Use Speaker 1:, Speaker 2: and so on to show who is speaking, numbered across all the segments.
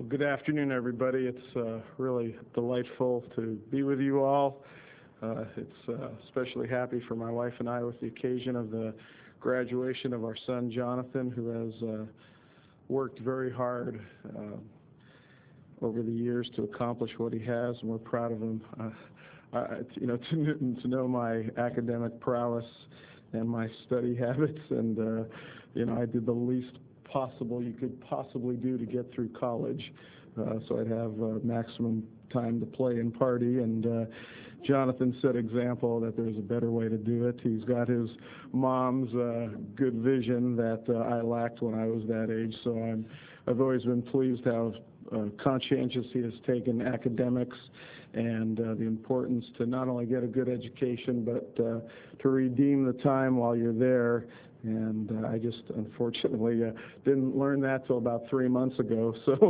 Speaker 1: Well, good afternoon, everybody. It's really delightful to be with you all. It's especially happy for my wife and I with the occasion of the graduation of our son, Jonathan, who has worked very hard over the years to accomplish what he has, and we're proud of him. To know my academic prowess and my study habits, and I did the least possible you could possibly do to get through college, so I'd have maximum time to play and party, and Jonathan set example that there's a better way to do it. He's got his mom's good vision that I lacked when I was that age, so I've always been pleased how conscientious he has taken academics and the importance to not only get a good education but to redeem the time while you're there. And I just unfortunately didn't learn that till about 3 months ago. So,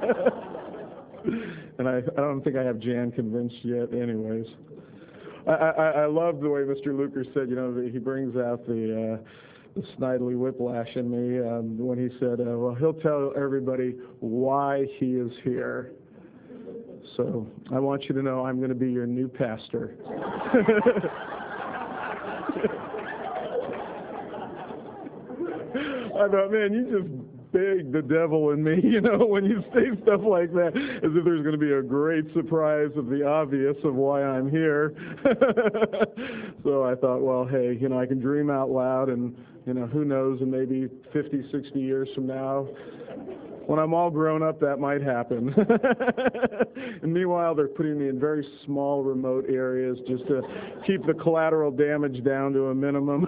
Speaker 1: and I don't think I have Jan convinced yet. Anyways, I love the way Mr. Luker said. He brings out the Snidely Whiplash in me when he said, "Well, he'll tell everybody why he is here." So I want you to know I'm going to be your new pastor. I thought, man, you just begged the devil in me, when you say stuff like that, as if there's going to be a great surprise of the obvious of why I'm here. So I thought, well, hey, I can dream out loud, and, who knows, in maybe 50, 60 years from now, when I'm all grown up, that might happen. And meanwhile, they're putting me in very small, remote areas just to keep the collateral damage down to a minimum.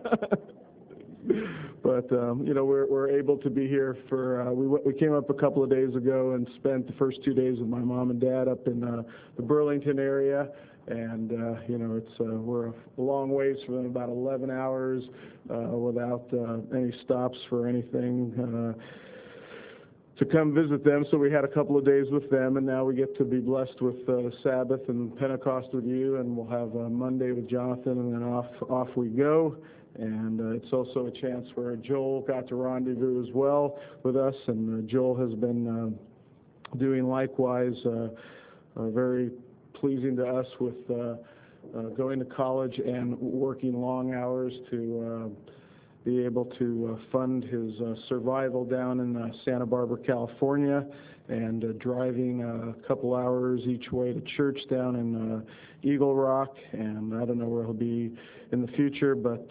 Speaker 1: But we're able to be here for. We came up a couple of days ago and spent the first 2 days with my mom and dad up in the Burlington area, and it's we're a long ways from them, about 11 hours without any stops for anything. To come visit them, so we had a couple of days with them, and now we get to be blessed with Sabbath and Pentecost with you, and we'll have Monday with Jonathan, and then off we go. And it's also a chance where Joel got to rendezvous as well with us, and Joel has been doing likewise, very pleasing to us with going to college and working long hours to be able to fund his survival down in Santa Barbara, California, and driving a couple hours each way to church down in Eagle Rock. And I don't know where he'll be in the future, but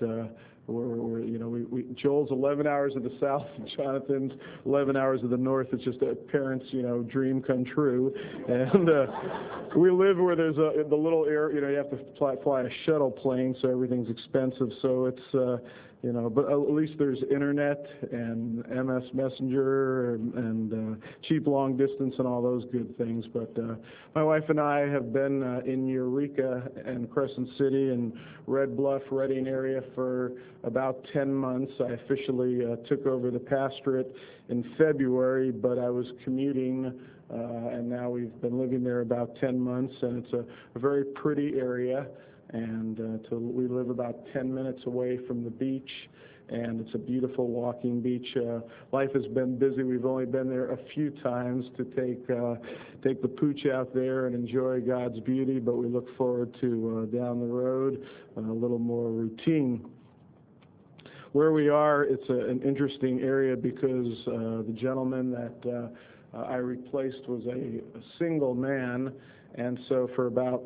Speaker 1: Joel's 11 hours of the south, and Jonathan's 11 hours of the north. It's just a parent's, dream come true. And we live where there's the little air, you have to fly a shuttle plane, so everything's expensive. So it's, but at least there's internet and MS Messenger and cheap long distance and all those good things. But my wife and I have been in Eureka and Crescent City and Red Bluff, Redding area for about 10 months. I officially took over the pastorate in February, but I was commuting, and now we've been living there about 10 months, and it's a very pretty area. And we live about 10 minutes away from the beach, and it's a beautiful walking beach. Life has been busy. We've only been there a few times to take the pooch out there and enjoy God's beauty, but we look forward to down the road a little more routine. Where we are, it's an interesting area because the gentleman that I replaced was a single man, and so for about,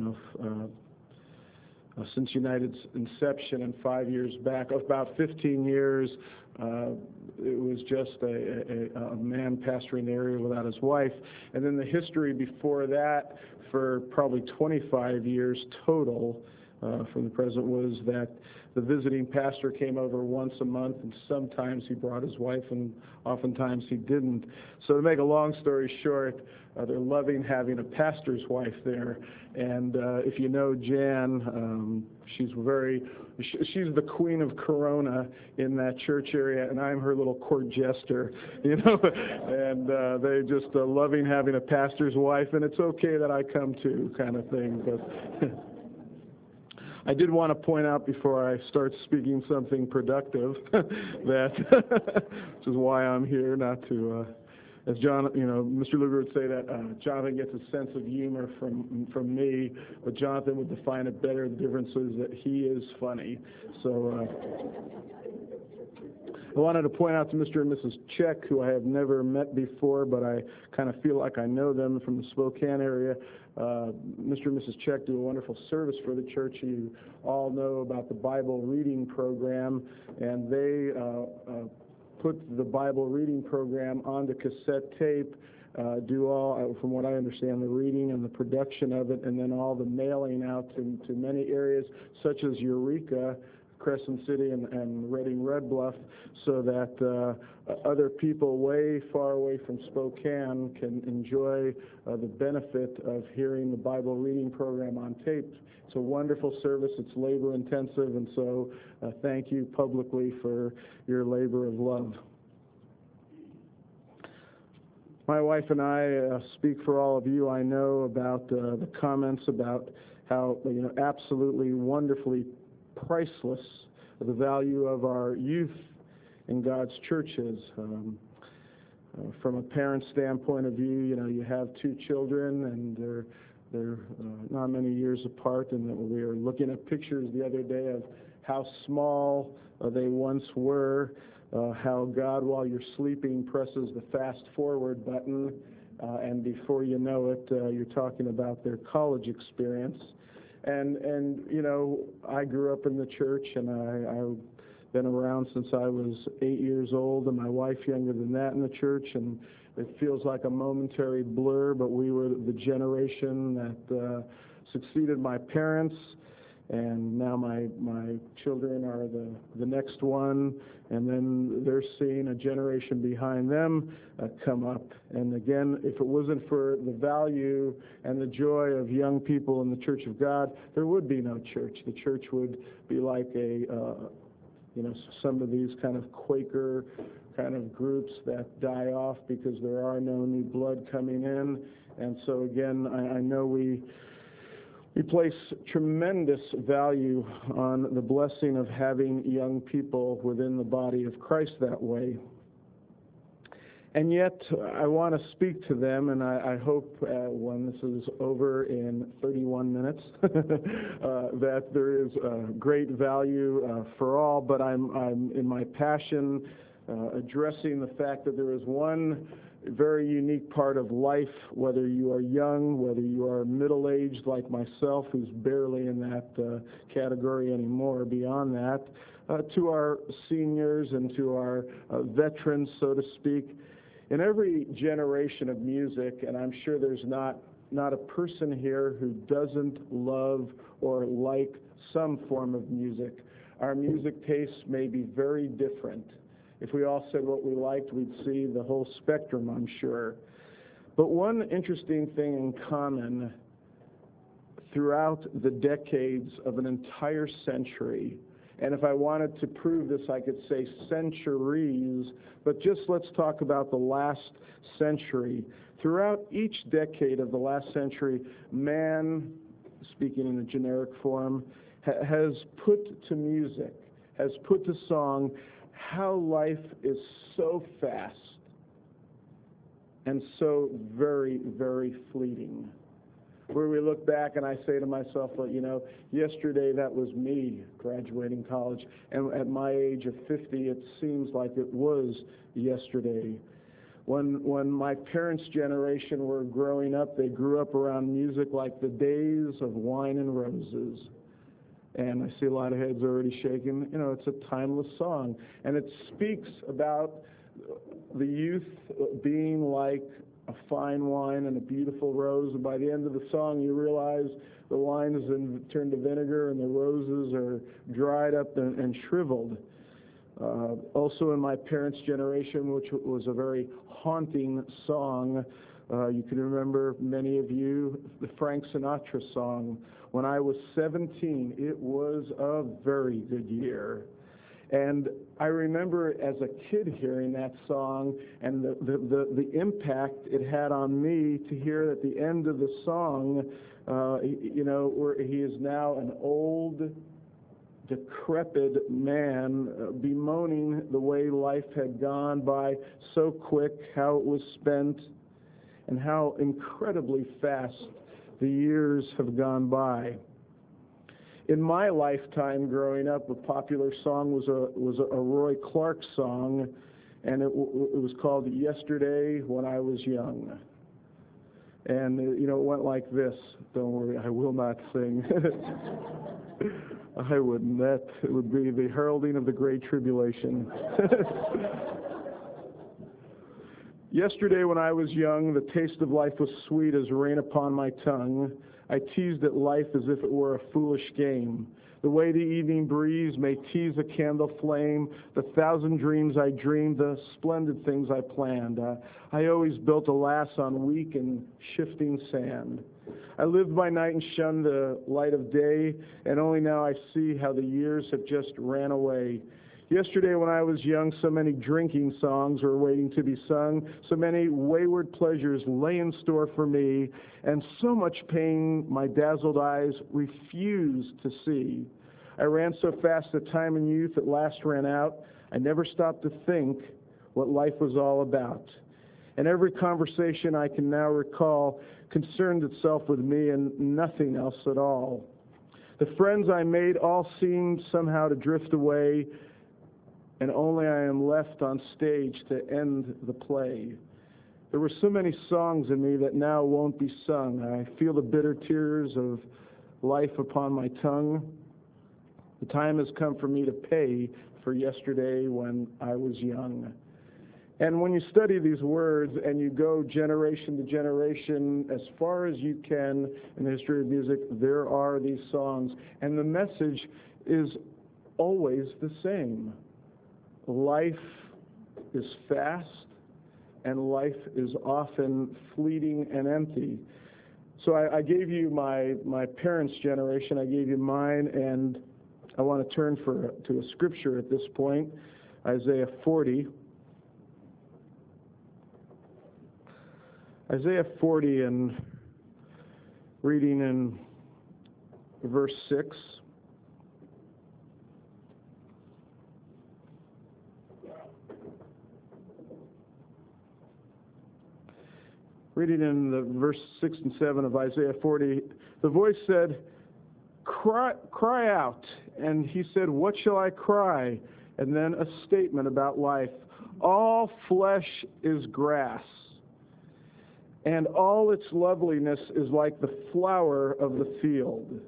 Speaker 1: since United's inception and 5 years back, about 15 years, it was just a man pastoring the area without his wife. And then the history before that, for probably 25 years total, from the president, was that the visiting pastor came over once a month, and sometimes he brought his wife, and oftentimes he didn't. So to make a long story short, they're loving having a pastor's wife there. And if you know Jan, she's the queen of Corona in that church area, and I'm her little court jester, and they just loving having a pastor's wife, and it's okay that I come too, kind of thing. But I did want to point out before I start speaking something productive that, which is why I'm here, not to as John, Mr. Luger would say that Jonathan gets a sense of humor from me, but Jonathan would define it better. The difference is that he is funny. So I wanted to point out to Mr. and Mrs. Check, who I have never met before, but I kind of feel like I know them from the Spokane area. Mr. and Mrs. Check do a wonderful service for the church. You all know about the Bible reading program, and they put the Bible reading program onto cassette tape, do all, from what I understand, the reading and the production of it, and then all the mailing out to many areas, such as Eureka, Crescent City, and Redding Red Bluff, so that other people way far away from Spokane can enjoy the benefit of hearing the Bible reading program on tape. It's a wonderful service. It's labor intensive, and so thank you publicly for your labor of love. My wife and I speak for all of you. I know about the comments about how absolutely wonderfully priceless the value of our youth in God's churches. From a parent standpoint of view, you have two children, and they're not many years apart, and we were looking at pictures the other day of how small they once were, how God, while you're sleeping, presses the fast forward button, and before you know it, you're talking about their college experience. And I grew up in the church, and I've been around since I was 8 years old, and my wife younger than that in the church, and it feels like a momentary blur, but we were the generation that succeeded my parents, and now my children are the next one, and then they're seeing a generation behind them come up. And again, if it wasn't for the value and the joy of young people in the Church of God, there would be no church. The church would be like some of these kind of Quaker kind of groups that die off because there are no new blood coming in. And so again, I know we place tremendous value on the blessing of having young people within the body of Christ that way. And yet, I want to speak to them, and I hope when this is over in 31 minutes that there is great value for all, but I'm in my passion addressing the fact that there is one very unique part of life, whether you are young, whether you are middle-aged like myself, who's barely in that category anymore, beyond that, to our seniors and to our veterans, so to speak. In every generation of music, and I'm sure there's not a person here who doesn't love or like some form of music. Our music tastes may be very different. If we all said what we liked, we'd see the whole spectrum, I'm sure. But one interesting thing in common throughout the decades of an entire century, and if I wanted to prove this, I could say centuries, but just let's talk about the last century. Throughout each decade of the last century, man, speaking in a generic form, has put to music, has put to song, how life is so fast and so very, very fleeting. Where we look back and I say to myself, well, yesterday that was me graduating college, and at my age of 50, it seems like it was yesterday. When my parents' generation were growing up, they grew up around music like the days of Wine and Roses. And I see a lot of heads already shaking. It's a timeless song. And it speaks about the youth being like a fine wine and a beautiful rose. And by the end of the song, you realize the wine has turned to vinegar and the roses are dried up and shriveled. Also in my parents' generation, which was a very haunting song, you can remember, many of you, the Frank Sinatra song. When I was 17, it was a very good year. And I remember as a kid hearing that song and the impact it had on me to hear at the end of the song, where he is now an old, decrepit man bemoaning the way life had gone by so quick, how it was spent, and how incredibly fast the years have gone by. In my lifetime growing up, a popular song was a Roy Clark song, and it was called "Yesterday When I Was Young." And it went like this. Don't worry, I will not sing. I wouldn't. That would be the heralding of the Great Tribulation. Yesterday when I was young, the taste of life was sweet as rain upon my tongue. I teased at life as if it were a foolish game. The way the evening breeze may tease a candle flame, the thousand dreams I dreamed, the splendid things I planned. I always built a lass on weak and shifting sand. I lived by night and shunned the light of day, and only now I see how the years have just ran away. Yesterday when I was young, so many drinking songs were waiting to be sung, so many wayward pleasures lay in store for me, and so much pain my dazzled eyes refused to see. I ran so fast that time in youth at last ran out. I never stopped to think what life was all about. And every conversation I can now recall concerned itself with me and nothing else at all. The friends I made all seemed somehow to drift away, and only I am left on stage to end the play. There were so many songs in me that now won't be sung. I feel the bitter tears of life upon my tongue. The time has come for me to pay for yesterday when I was young. And when you study these words and you go generation to generation, as far as you can in the history of music, there are these songs. And the message is always the same. Life is fast, and life is often fleeting and empty. So I gave you my parents' generation, I gave you mine, and I want to turn to a scripture at this point, Isaiah 40. Isaiah 40, and reading in verse 6. Reading in the verse 6 and 7 of Isaiah 40, the voice said, cry out. And he said, what shall I cry? And then a statement about life. All flesh is grass, and all its loveliness is like the flower of the field.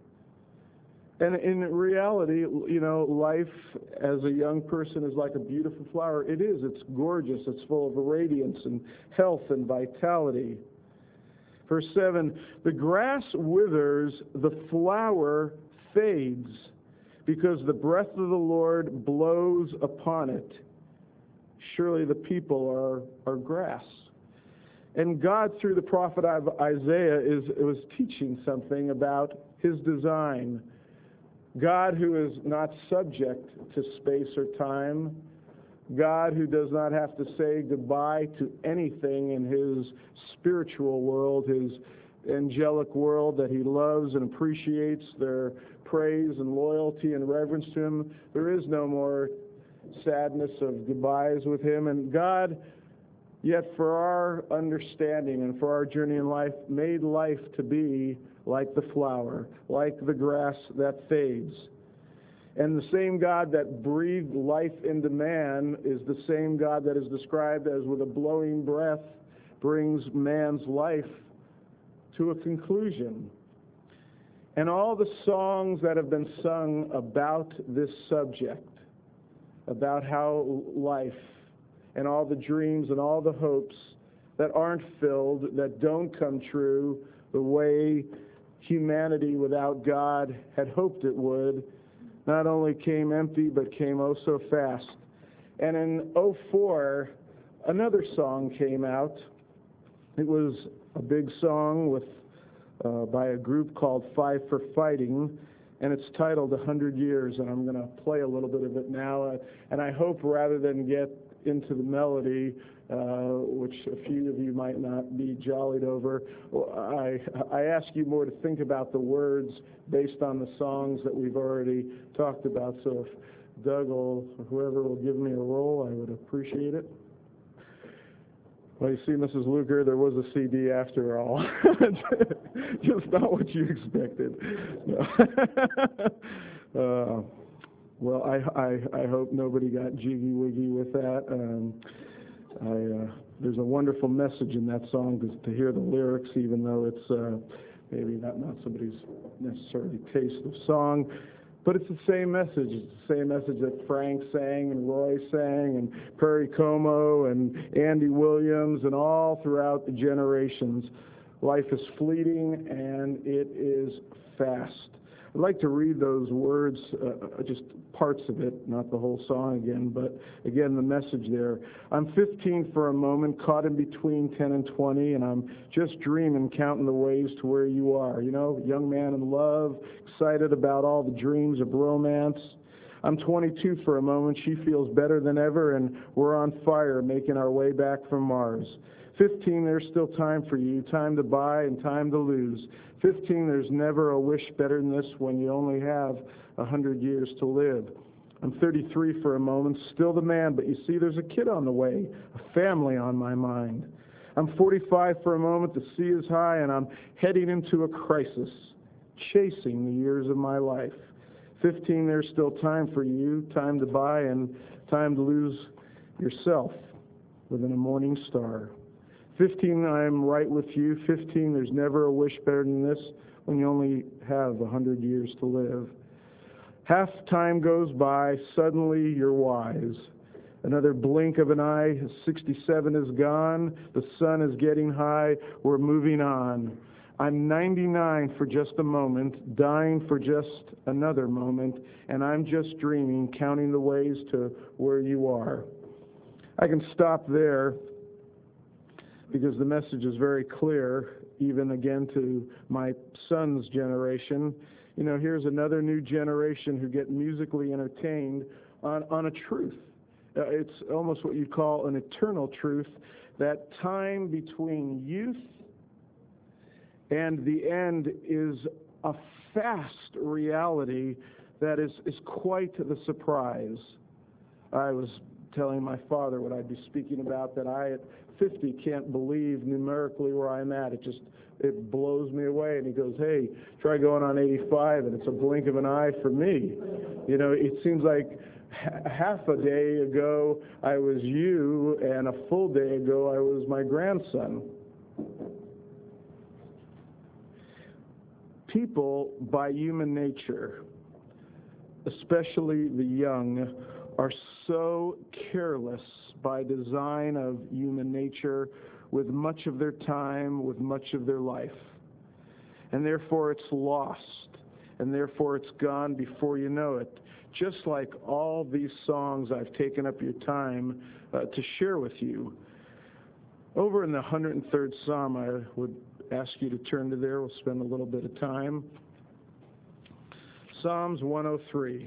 Speaker 1: And in reality, life as a young person is like a beautiful flower. It is. It's gorgeous. It's full of radiance and health and vitality. Verse 7, the grass withers, the flower fades, because the breath of the Lord blows upon it. Surely the people are grass. And God, through the prophet Isaiah, was teaching something about his design. God, who is not subject to space or time. God, who does not have to say goodbye to anything in his spiritual world, his angelic world that he loves and appreciates their praise and loyalty and reverence to him. There is no more sadness of goodbyes with him. And God, yet for our understanding and for our journey in life, made life to be like the flower, like the grass that fades. And the same God that breathed life into man is the same God that is described as with a blowing breath brings man's life to a conclusion. And all the songs that have been sung about this subject, about how life and all the dreams and all the hopes that aren't filled, that don't come true the way humanity without God had hoped it would, not only came empty, but came oh so fast. And in 2004, another song came out. It was a big song by a group called Five for Fighting, and it's titled 100 Years, and I'm going to play a little bit of it now. And I hope rather than get into the melody, which a few of you might not be jollied over. I ask you more to think about the words based on the songs that we've already talked about. So if Doug or whoever will give me a roll, I would appreciate it. Well, you see, Mrs. Luker, there was a CD after all. Just not what you expected. No. Well, I hope nobody got jiggy-wiggy with that. There's a wonderful message in that song to hear the lyrics, even though it's maybe not somebody's necessarily taste of song. But it's the same message. It's the same message that Frank sang and Roy sang and Perry Como and Andy Williams and all throughout the generations. Life is fleeting and it is fast. I'd like to read those words, just parts of it, not the whole song again, but again, the message there. I'm 15 for a moment, caught in between 10 and 20, and I'm just dreaming, counting the ways to where you are. You know, young man in love, excited about all the dreams of romance. I'm 22 for a moment, she feels better than ever, and we're on fire, making our way back from Mars. 15, there's still time for you, time to buy and time to lose. 15, there's never a wish better than this when you only have 100 years to live. I'm 33 for a moment, still the man, but you see there's a kid on the way, a family on my mind. I'm 45 for a moment, the sea is high, and I'm heading into a crisis, chasing the years of my life. 15, there's still time for you, time to buy and time to lose yourself within a morning star. 15, I'm right with you. 15, there's never a wish better than this when you only have 100 years to live. Half time goes by, suddenly you're wise. Another blink of an eye, 67 is gone, the sun is getting high, we're moving on. I'm 99 for just a moment, dying for just another moment, and I'm just dreaming, counting the ways to where you are. I can stop there, because the message is very clear, even again to my son's generation. You know, here's another new generation who get musically entertained on a truth. It's almost what you'd call an eternal truth, that time between youth and the end is a fast reality that is quite the surprise. I was telling my father what I'd be speaking about, that I at 50 can't believe numerically where I'm at. It blows me away. And he goes, hey, try going on 85, and it's a blink of an eye for me. You know, it seems like half a day ago I was you, and a full day ago I was my grandson. People, by human nature, especially the young, are so careless by design of human nature with much of their time, with much of their life. And therefore it's lost, and therefore it's gone before you know it. Just like all these songs I've taken up your time to share with you. Over in the 103rd Psalm, I would ask you to turn to there. We'll spend a little bit of time. Psalms 103.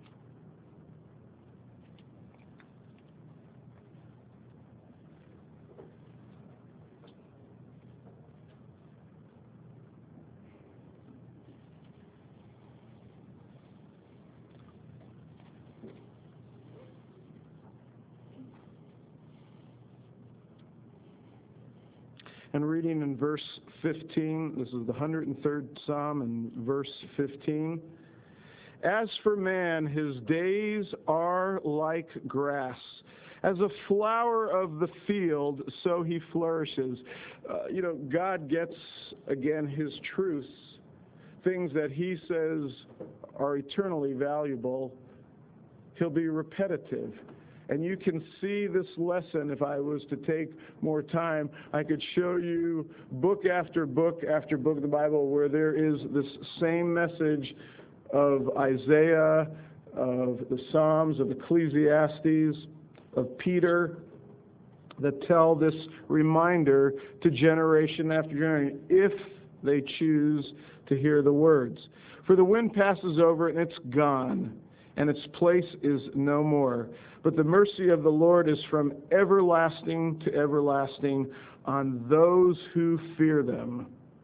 Speaker 1: And reading in verse 15, this is the 103rd Psalm and verse 15. As for man, his days are like grass. As a flower of the field, so he flourishes. God gets, again, his truths, things that he says are eternally valuable. He'll be repetitive. And you can see this lesson. If I was to take more time, I could show you book after book after book of the Bible where there is this same message of Isaiah, of the Psalms, of Ecclesiastes, of Peter, that tell this reminder to generation after generation, if they choose to hear the words. For the wind passes over and it's gone, and its place is no more. But the mercy of the Lord is from everlasting to everlasting on those who fear them.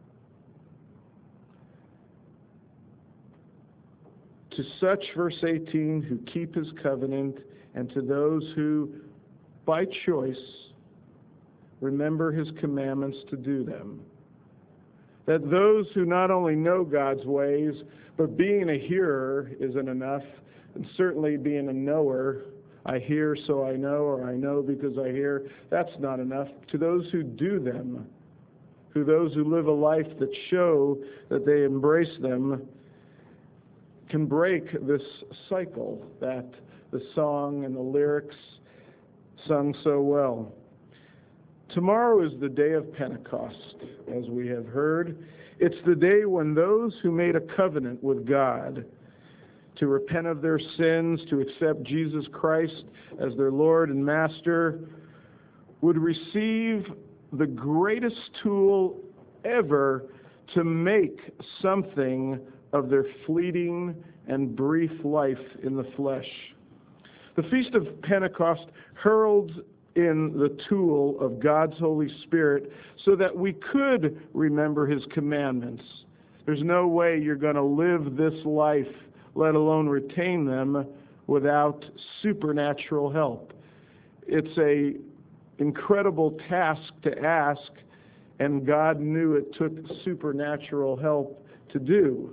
Speaker 1: To such, verse 18, who keep his covenant, and to those who, by choice, remember his commandments to do them. That those who not only know God's ways, but being a hearer isn't enough, and certainly being a knower, I hear so I know, or I know because I hear, that's not enough. To those who do them, to those who live a life that show that they embrace them, can break this cycle that the song and the lyrics sung so well. Tomorrow is the day of Pentecost, as we have heard. It's the day when those who made a covenant with God to repent of their sins, to accept Jesus Christ as their Lord and Master, would receive the greatest tool ever to make something of their fleeting and brief life in the flesh. The Feast of Pentecost heralds in the tool of God's Holy Spirit so that we could remember his commandments. There's no way you're going to live this life, let alone retain them, without supernatural help. It's an incredible task to ask, and God knew it took supernatural help to do.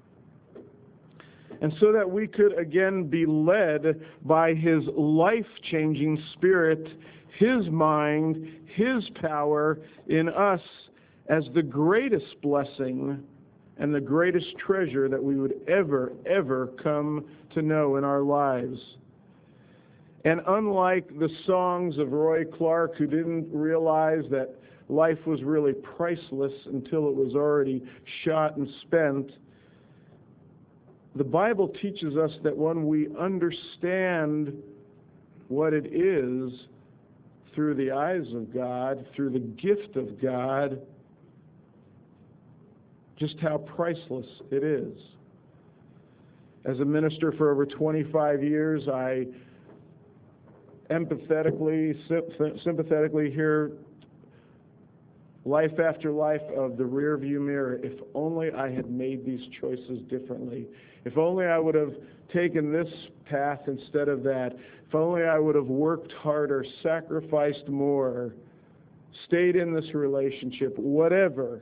Speaker 1: And so that we could again be led by his life-changing Spirit, his mind, his power in us as the greatest blessing and the greatest treasure that we would ever come to know in our lives. And unlike the songs of Roy Clark, who didn't realize that life was really priceless until it was already shot and spent, the Bible teaches us that when we understand what it is through the eyes of God, through the gift of God, just how priceless it is. As a minister for over 25 years, I sympathetically hear life after life of the rearview mirror. If only I had made these choices differently. If only I would have taken this path instead of that. If only I would have worked harder, sacrificed more, stayed in this relationship, whatever.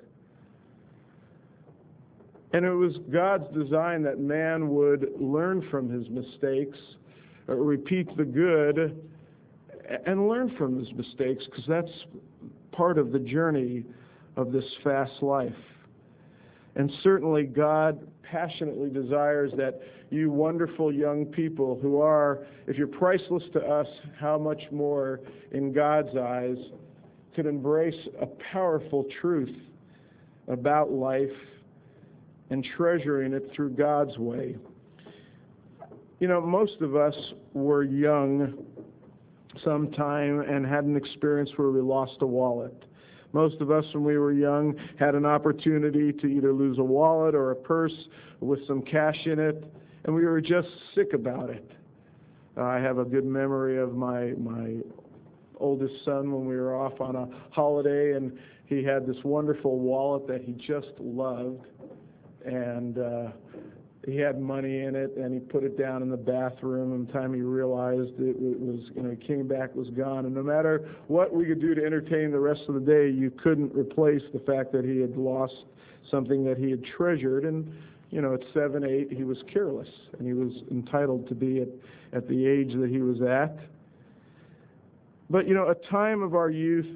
Speaker 1: And it was God's design that man would learn from his mistakes, repeat the good, and learn from his mistakes, because that's part of the journey of this fast life. And certainly God passionately desires that you wonderful young people who are, if you're priceless to us, how much more in God's eyes, could embrace a powerful truth about life and treasuring it through God's way. You know, most of us were young sometime and had an experience where we lost a wallet. Most of us, when we were young, had an opportunity to either lose a wallet or a purse with some cash in it, and we were just sick about it. I have a good memory of my oldest son when we were off on a holiday, and he had this wonderful wallet that he just loved, and he had money in it, and he put it down in the bathroom, and the time he realized it was, he came back, it was gone. And no matter what we could do to entertain the rest of the day, you couldn't replace the fact that he had lost something that he had treasured. And, at 7, 8, he was careless, and he was entitled to be at the age that he was at. But, a time of our youth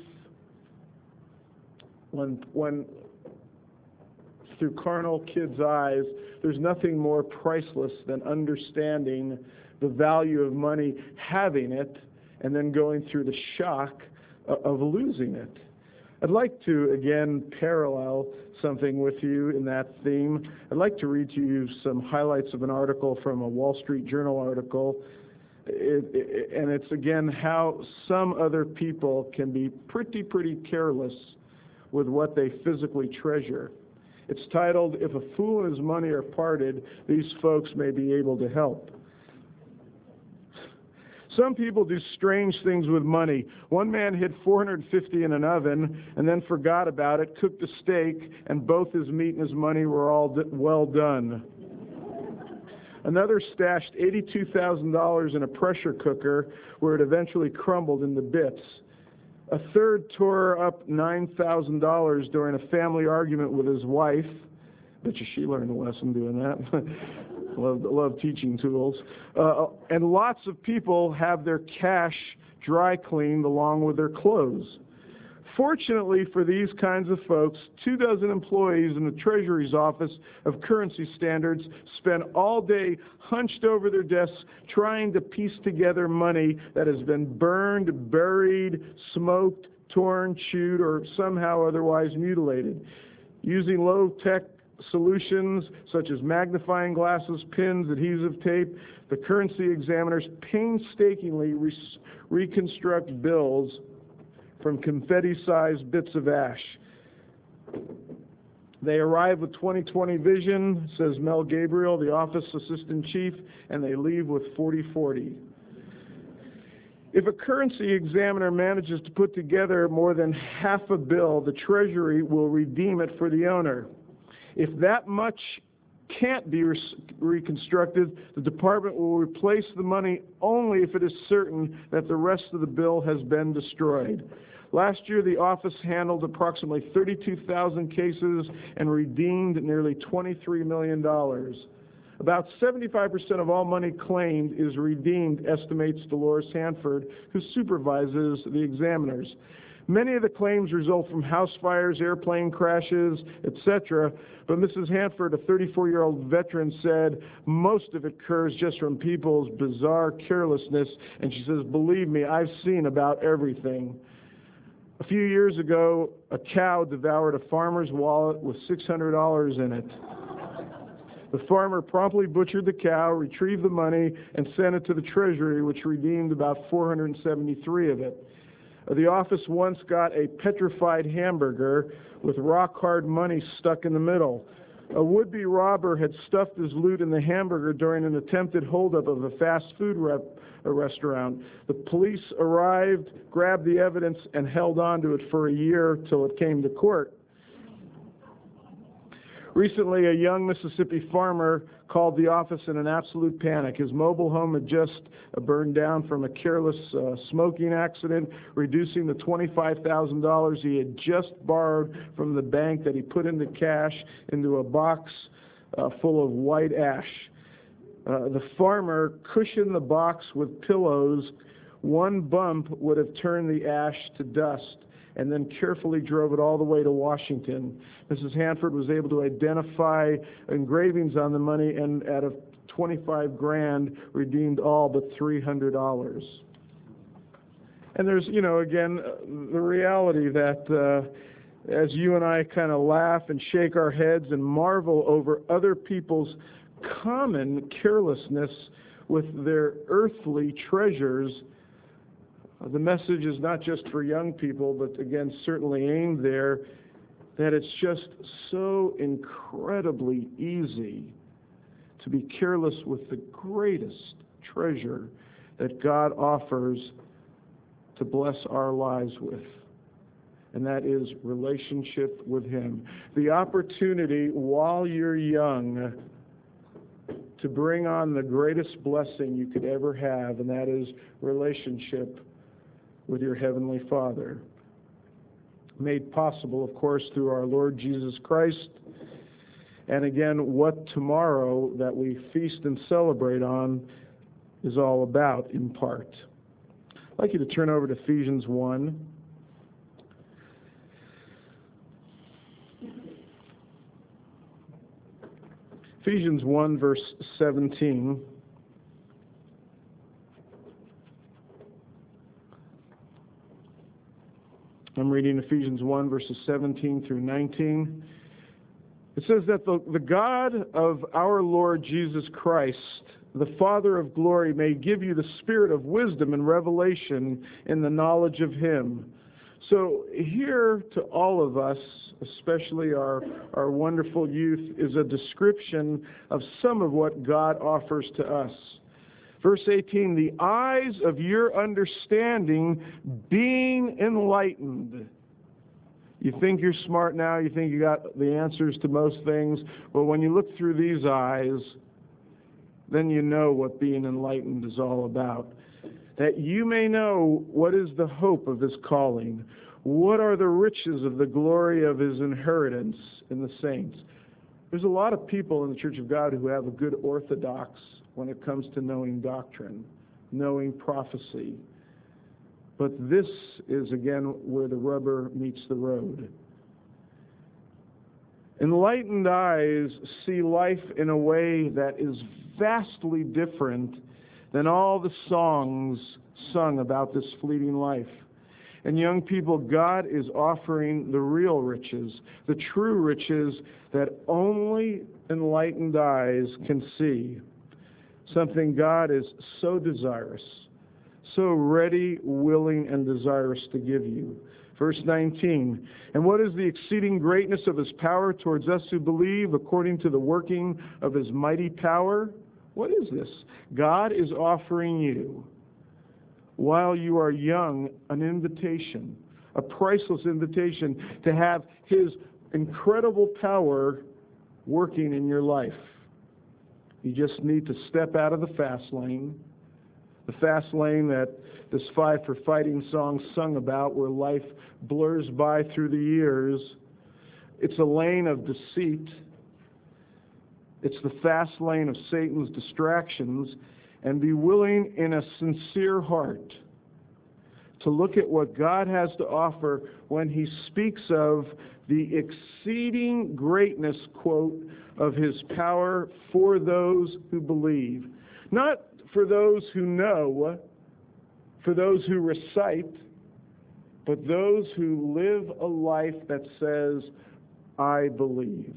Speaker 1: when through carnal kids' eyes, there's nothing more priceless than understanding the value of money, having it, and then going through the shock of losing it. I'd like to, again, parallel something with you in that theme. I'd like to read to you some highlights of an article from a Wall Street Journal article. And it's, again, how some other people can be pretty careless with what they physically treasure. It's titled, "If a Fool and His Money Are Parted, These Folks May Be Able to Help." Some people do strange things with money. One man hid $450 in an oven and then forgot about it, cooked a steak, and both his meat and his money were all well done. Another stashed $82,000 in a pressure cooker where it eventually crumbled into bits. A third tore up $9,000 during a family argument with his wife. Bet you she learned a lesson doing that. Love teaching tools. And lots of people have their cash dry cleaned along with their clothes. Fortunately for these kinds of folks, 24 employees in the Treasury's Office of Currency Standards spend all day hunched over their desks trying to piece together money that has been burned, buried, smoked, torn, chewed, or somehow otherwise mutilated. Using low-tech solutions such as magnifying glasses, pins, adhesive tape, the currency examiners painstakingly reconstruct bills from confetti-sized bits of ash. They arrive with 20/20 vision, says Mel Gabriel, the office assistant chief, and they leave with 40/40. If a currency examiner manages to put together more than half a bill, the Treasury will redeem it for the owner. If that much can't be reconstructed, the department will replace the money only if it is certain that the rest of the bill has been destroyed. Last year, the office handled approximately 32,000 cases and redeemed nearly $23 million. About 75% of all money claimed is redeemed, estimates Dolores Hanford, who supervises the examiners. Many of the claims result from house fires, airplane crashes, etc., but Mrs. Hanford, a 34-year-old veteran, said most of it occurs just from people's bizarre carelessness, and she says, believe me, I've seen about everything. A few years ago, a cow devoured a farmer's wallet with $600 in it. The farmer promptly butchered the cow, retrieved the money, and sent it to the Treasury, which redeemed about 473 of it. The office once got a petrified hamburger with rock-hard money stuck in the middle. A would-be robber had stuffed his loot in the hamburger during an attempted holdup of a fast food restaurant. The police arrived, grabbed the evidence, and held on to it for a year till it came to court. Recently, a young Mississippi farmer called the office in an absolute panic. His mobile home had just burned down from a careless smoking accident, reducing the $25,000 he had just borrowed from the bank that he put into cash into a box full of white ash. The farmer cushioned the box with pillows. One bump would have turned the ash to dust, and then carefully drove it all the way to Washington. Mrs. Hanford was able to identify engravings on the money, and out of $25,000, redeemed all but $300. And there's, again, the reality that as you and I kind of laugh and shake our heads and marvel over other people's common carelessness with their earthly treasures, the message is not just for young people, but again, certainly aimed there, that it's just so incredibly easy to be careless with the greatest treasure that God offers to bless our lives with, and that is relationship with Him. The opportunity while you're young to bring on the greatest blessing you could ever have, and that is relationship with your Heavenly Father. Made possible, of course, through our Lord Jesus Christ. And again, what tomorrow that we feast and celebrate on is all about, in part. I'd like you to turn over to Ephesians 1. Ephesians 1, verse 17. I'm reading Ephesians 1, verses 17 through 19. It says that the God of our Lord Jesus Christ, the Father of glory, may give you the spirit of wisdom and revelation in the knowledge of Him. So here to all of us, especially our wonderful youth, is a description of some of what God offers to us. Verse 18, the eyes of your understanding being enlightened. You think you're smart now, you think you got the answers to most things, but when you look through these eyes, then you know what being enlightened is all about. That you may know what is the hope of his calling, what are the riches of the glory of his inheritance in the saints. There's a lot of people in the Church of God who have a good orthodox when it comes to knowing doctrine, knowing prophecy. But this is, again, where the rubber meets the road. Enlightened eyes see life in a way that is vastly different than all the songs sung about this fleeting life. And young people, God is offering the real riches, the true riches that only enlightened eyes can see. Something God is so desirous, so ready, willing, and desirous to give you. Verse 19, and what is the exceeding greatness of his power towards us who believe, according to the working of his mighty power? What is this? God is offering you, while you are young, an invitation, a priceless invitation to have his incredible power working in your life. You just need to step out of the fast lane that this Five for Fighting song sung about, where life blurs by through the years. It's a lane of deceit. It's the fast lane of Satan's distractions, and be willing in a sincere heart to look at what God has to offer when he speaks of the exceeding greatness, quote, of his power for those who believe. Not for those who know, for those who recite, but those who live a life that says, I believe.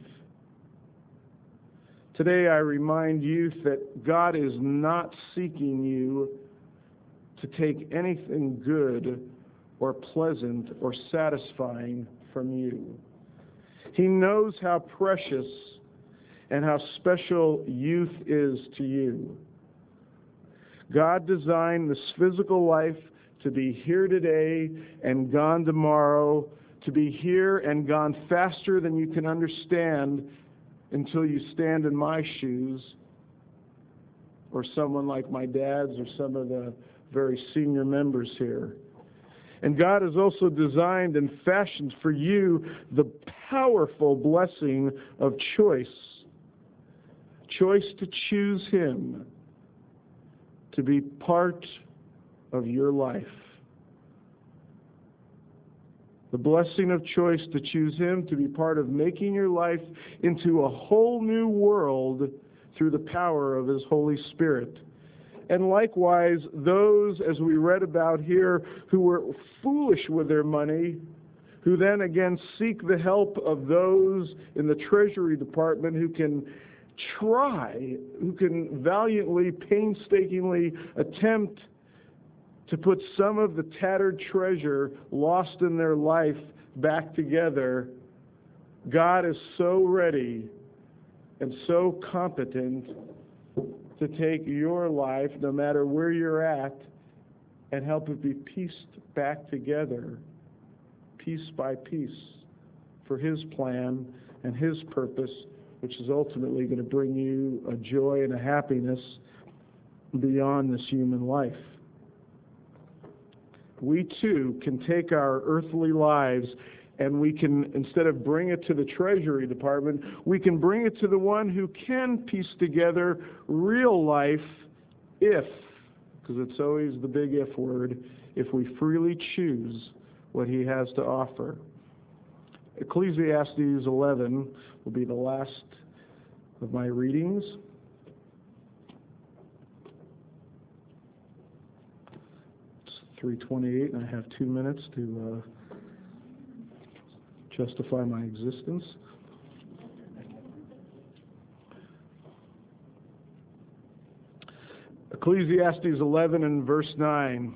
Speaker 1: Today I remind youth that God is not seeking you to take anything good or pleasant or satisfying from you. He knows how precious and how special youth is to you. God designed this physical life to be here today and gone tomorrow, to be here and gone faster than you can understand until you stand in my shoes, or someone like my dad's, or some of the very senior members here. And God has also designed and fashioned for you the powerful blessing of choice. Choice to choose him to be part of your life. The blessing of choice to choose him to be part of making your life into a whole new world through the power of his Holy Spirit. And likewise, those, as we read about here, who were foolish with their money, who then again seek the help of those in the Treasury Department who can valiantly, painstakingly attempt to put some of the tattered treasure lost in their life back together. God is so ready and so competent to take your life, no matter where you're at, and help it be pieced back together, piece by piece, for his plan and his purpose, which is ultimately going to bring you a joy and a happiness beyond this human life. We too can take our earthly lives and we can, instead of bring it to the Treasury Department, we can bring it to the one who can piece together real life if, because it's always the big if word, if we freely choose what he has to offer. Ecclesiastes 11 will be the last of my readings. It's 3:28 and I have 2 minutes to justify my existence. Ecclesiastes 11 and verse 9.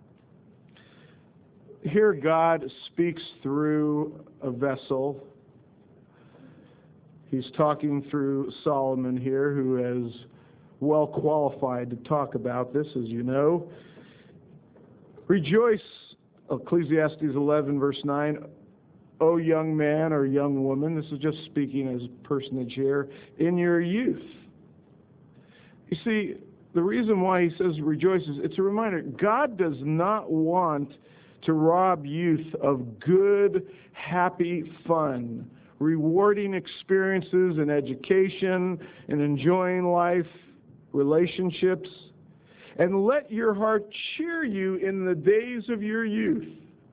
Speaker 1: Here God speaks through a vessel. He's talking through Solomon here, who has well qualified to talk about this, as you know. Rejoice, Ecclesiastes 11, verse 9, O young man or young woman, this is just speaking as personage here, in your youth. You see, the reason why he says rejoice is it's a reminder, God does not want to rob youth of good, happy fun, rewarding experiences in education and enjoying life, relationships. And let your heart cheer you in the days of your youth.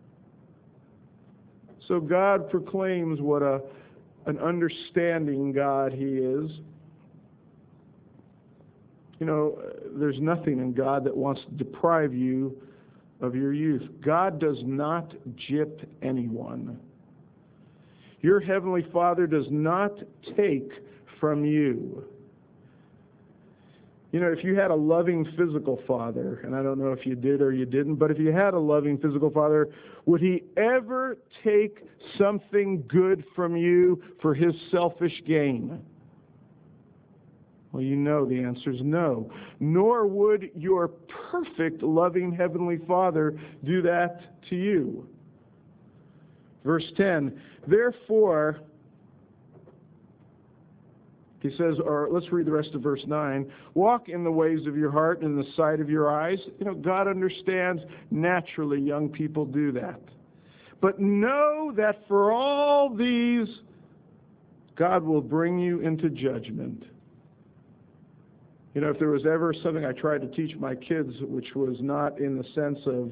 Speaker 1: So God proclaims what an understanding God He is. You know, there's nothing in God that wants to deprive you of your youth. God does not gyp anyone. Your Heavenly Father does not take from you. You know, if you had a loving physical father, and I don't know if you did or you didn't, but if you had a loving physical father, would he ever take something good from you for his selfish gain? Well, you know the answer is no. Nor would your perfect, loving Heavenly Father do that to you. Verse 10, therefore, he says, or let's read the rest of verse 9, walk in the ways of your heart and in the sight of your eyes. You know, God understands naturally young people do that. But know that for all these, God will bring you into judgment. You know, if there was ever something I tried to teach my kids, which was not in the sense of,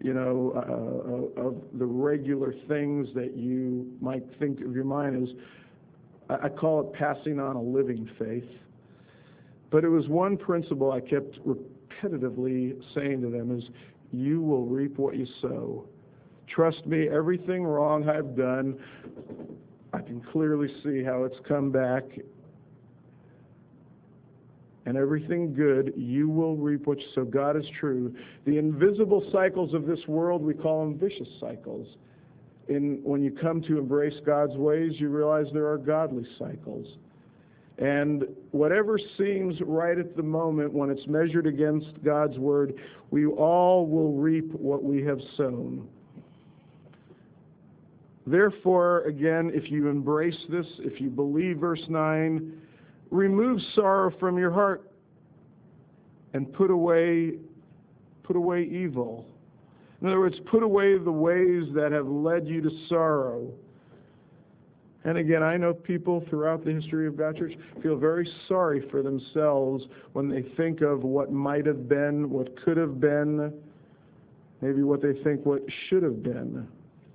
Speaker 1: of the regular things that you might think of your mind, is I call it passing on a living faith. But it was one principle I kept repetitively saying to them is, you will reap what you sow. Trust me, everything wrong I've done, I can clearly see how it's come back. And everything good, you will reap what you sow. God is true. The invisible cycles of this world, we call them vicious cycles. When you come to embrace God's ways, you realize there are godly cycles. And whatever seems right at the moment, when it's measured against God's word, we all will reap what we have sown. Therefore, again, if you embrace this, if you believe verse 9, remove sorrow from your heart and put away evil. In other words, put away the ways that have led you to sorrow. And again, I know people throughout the history of God Church feel very sorry for themselves when they think of what might have been, what could have been, maybe what they think what should have been.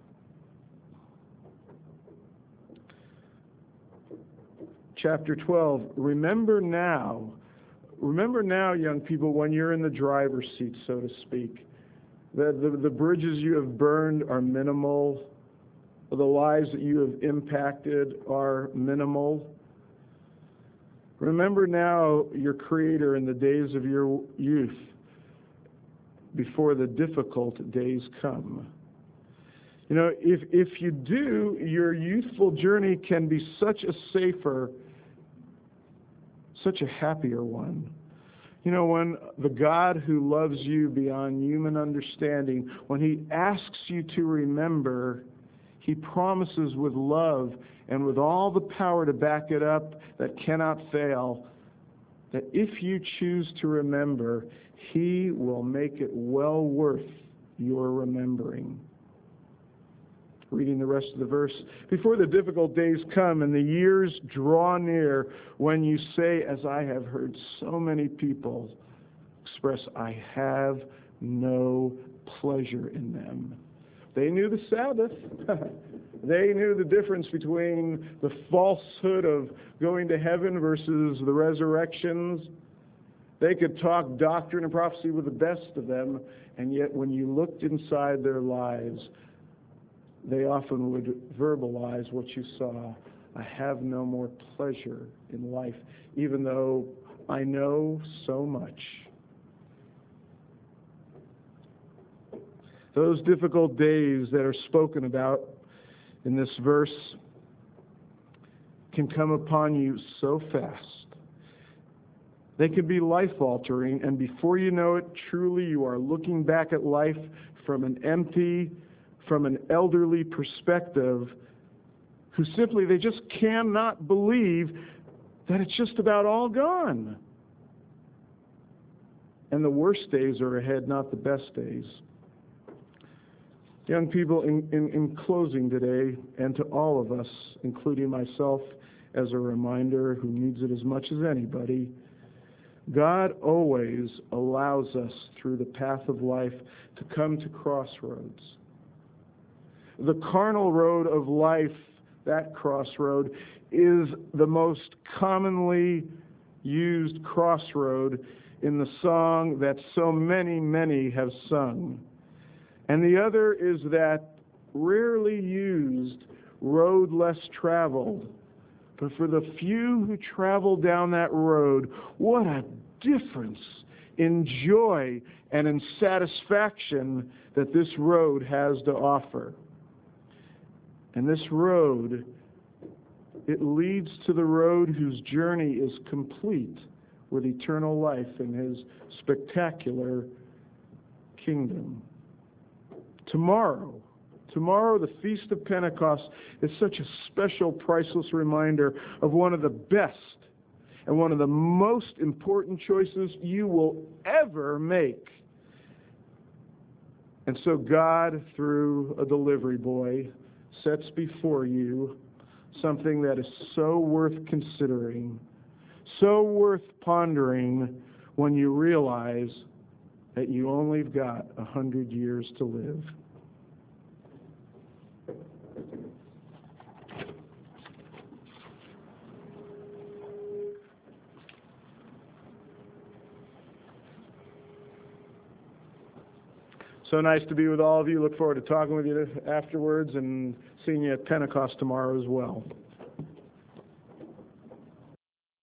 Speaker 1: Chapter 12, remember now, young people, when you're in the driver's seat, so to speak, the bridges you have burned are minimal. The lives that you have impacted are minimal. Remember now your Creator in the days of your youth, before the difficult days come. You know, if you do, your youthful journey can be such a safer, such a happier one. You know, when the God who loves you beyond human understanding, when He asks you to remember, He promises with love and with all the power to back it up that cannot fail, that if you choose to remember, He will make it well worth your remembering. Reading the rest of the verse. Before the difficult days come and the years draw near, when you say, as I have heard so many people express, I have no pleasure in them. They knew the Sabbath. They knew the difference between the falsehood of going to heaven versus the resurrections. They could talk doctrine and prophecy with the best of them, and yet when you looked inside their lives, they often would verbalize what you saw. I have no more pleasure in life, even though I know so much. Those difficult days that are spoken about in this verse can come upon you so fast. They can be life-altering, and before you know it, truly you are looking back at life from an elderly perspective who simply, they just cannot believe that it's just about all gone. And the worst days are ahead, not the best days. Young people, in closing today, and to all of us, including myself as a reminder who needs it as much as anybody, God always allows us through the path of life to come to crossroads. The carnal road of life, that crossroad, is the most commonly used crossroad in the song that so many, many have sung. And the other is that rarely used road less traveled. But for the few who travel down that road, what a difference in joy and in satisfaction that this road has to offer. And this road, it leads to the road whose journey is complete with eternal life in His spectacular kingdom. Tomorrow, the Feast of Pentecost, is such a special, priceless reminder of one of the best and one of the most important choices you will ever make. And so God, through a delivery boy, sets before you something that is so worth considering, so worth pondering when you realize that you only got 100 years to live. So nice to be with all of you. Look forward to talking with you afterwards and seeing you at Pentecost tomorrow as well.